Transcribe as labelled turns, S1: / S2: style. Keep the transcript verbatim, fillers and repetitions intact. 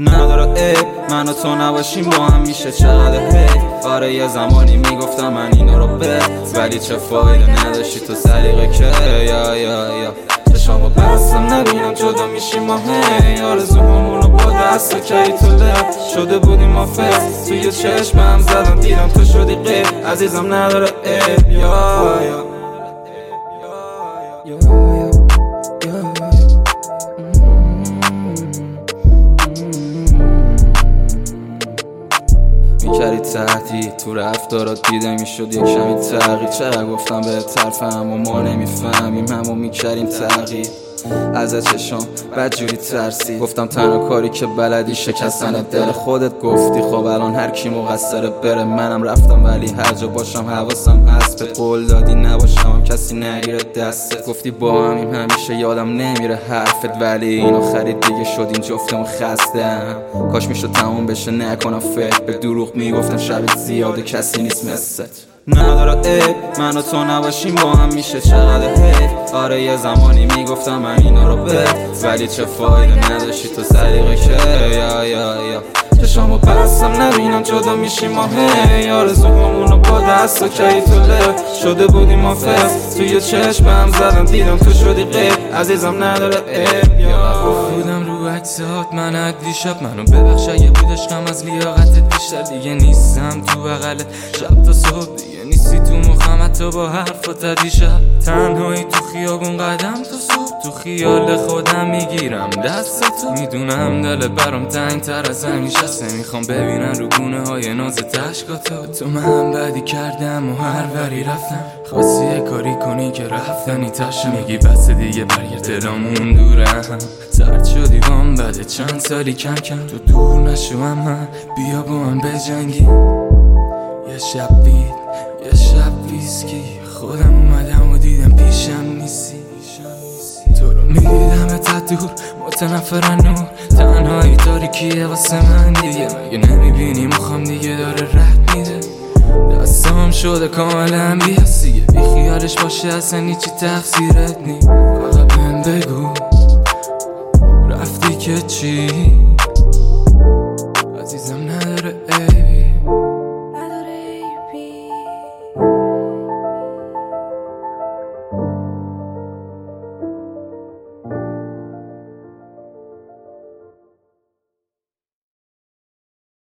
S1: نداره عیب من و تو نباشیم با هم میشه چقدر حیف. آره یه زمانی میگفتم من اینا رو به، ولی چه فایده نداشتی تو سلیقه که یا یا یا چشامو بستم نبینم جدا میشیم ما هی. آرزوهامونو با دست و کی تو لب شده بودیم ما فس، توی چشمم زدم دیدم تو شدی غیب. عزیزم نداره عیب یا یا میکردی تحتی تو رفتارات دیده میشد یک کمی تغییر. چرا گفتم به طرف اما ما نمیفهمیم همو میکردیم تغییر. از چشام بدجوری ترسی گفتم تنها کاری که بلدی شکستن دل خودت. گفتی خب الان هر کی مقصره بره، منم رفتم ولی هر جا باشم حواسم هست. بهت قول دادی نباشم کسی نگیره دستت، گفتی با همیم همیشه یادم نمیره حرفت. ولی اینو خرید دیگه شد این جفتمون خستم. کاش میشد تموم بشه نکنم فکر به دروغ میگفتم شبت زیاده کسی نیست مثلت. نداره عیب من و تو نباشیم با هم میشه چقدر حیف. آره یه زمانی میگفتم من اینا رو به، ولی چه فایده نداشتی تو سلیقه که یا یا یا چشامو بستم نبینم جدا میشیم ما هی. آرزوهامونو با دست و کی تو لب شده بودیم ما فس، توی چشمم زدم دیدم تو شدی غیب. عزیزم نداره عیب یا
S2: بودم رو عکسات من از دیشب، منو ببخش اگه بود عشقم از لیاقتت بیشتر. دیگه نیستم تو بغلت شب تا صبح، دیگه نیستی تو مخم حتی با حرفات دیشب. تنهایی تو خیابون قدم تا صبح، تو خیال خودم میگیرم دستتو. میدونم دل برام تنگ تر از همیشه است، میخوام ببینن رو گونه های ناز تشکاتو. تو من بدی کردم و هر وری رفتم، خواستی یه کاری کنی که رفتنی تاشم. میگی بس دیگه برگرد دلامون دوره هم، زرد شدی وام بده چند سالی کم کم. تو دور نشو من بیا با من بجنگی. یه شب بید یه شب ویسکی خودم اومدم و دیدم پیشم نیستی. تو رو میدیدم تا دور متنفرن نور، تنهایی تاریکیه واسه من دیگه. مگه نمیبینی مخوام دیگه داره رد میده، دستام شده کاملا بیاس دیگه. بی خیالش باشه اصلا هیچی تقصیرت نی. فقط بهم بگو رفتی که چی؟